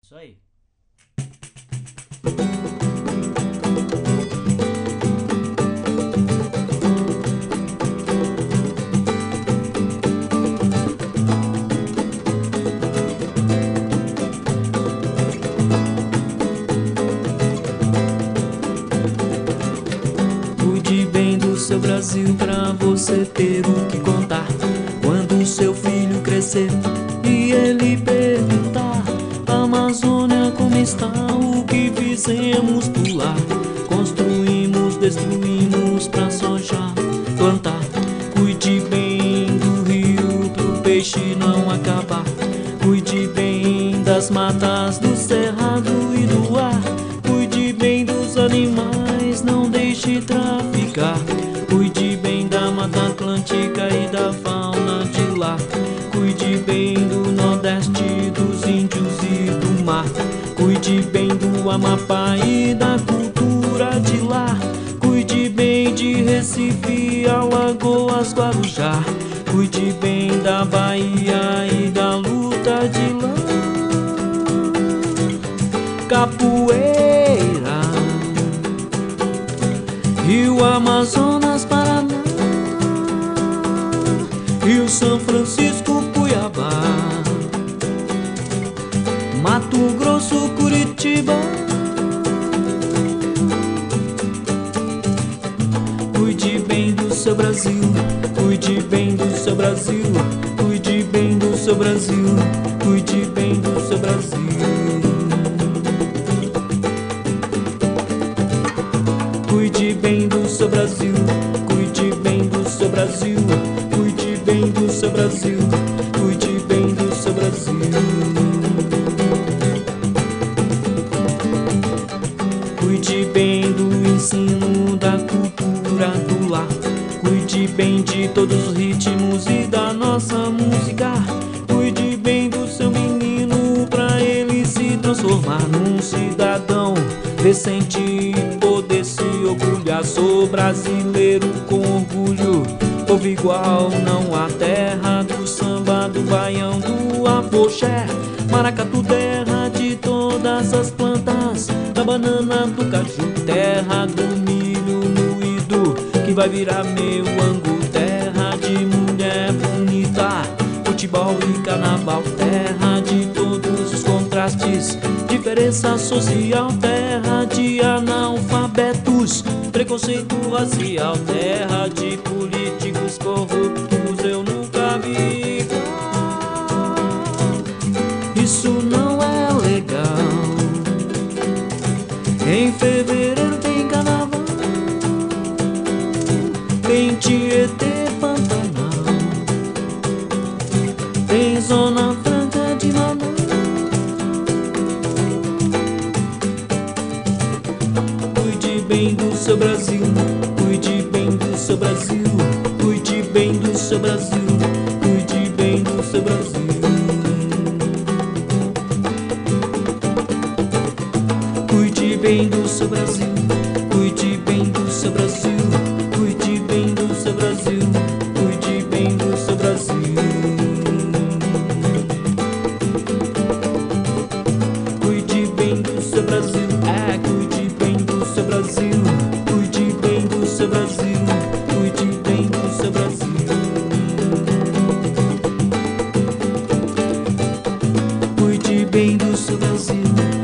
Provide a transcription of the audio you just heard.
Isso aí. Cuide bem do seu Brasil pra você ter o que contar quando seu filho crescer e ele perguntar: Amazônia, como está? O que fizemos por lá? Construímos, destruímos pra soja plantar. Cuide bem do rio pro peixe não acabar. Cuide bem das matas, do cerrado e do ar. Cuide bem dos animais, não deixe traficar. Cuide bem da Mata Atlântica e da fauna de lá. Cuide bem do Nordeste, dos índios e do mar. Cuide bem do Amapá e da cultura de lá. Cuide bem de Recife, Alagoas, Guarujá. Cuide bem da Bahia e da luta de lá. Capoeira, Rio Amazonas, Paraná, Rio São Francisco, Cuiabá, Mato Grosso, Curitiba. Cuide bem do seu Brasil, cuide bem do seu Brasil, cuide bem do seu Brasil, cuide bem do seu Brasil. Cuide bem do seu Brasil, cuide bem do seu Brasil, cuide bem do seu Brasil, cuide bem do seu Brasil. Cuide bem do ensino, da cultura do lar. Cuide bem de todos os ritmos e da nossa música. Cuide bem do seu menino pra ele se transformar num cidadão decente e poder se orgulhar. Sou brasileiro com orgulho, povo igual não há. Terra do samba, do baião, do afoxé, maracatu, terra de todas as plantas, da banana, do caju, terra do milho moído que vai virar meu angu. Terra de mulher bonita, futebol e carnaval, terra de todos os contrastes, diferença social, terra de analfabetos, preconceito racial, terra de políticos corruptos. Eu nunca vi igual. Isso não é legal. Em fevereiro tem carnaval, tem Tietê, Pantanal, tem Zona Franca de Manaus. Cuide bem do seu Brasil, cuide bem do seu Brasil, cuide bem do seu Brasil, cuide bem do seu Brasil. Cuide bem do seu Brasil, cuide bem do seu Brasil, cuide bem do seu Brasil, cuide bem do seu Brasil. Cuide bem do seu Brasil, cuide bem do seu Brasil, cuide bem do seu Brasil, cuide bem do seu Brasil. Cuide bem do seu Brasil.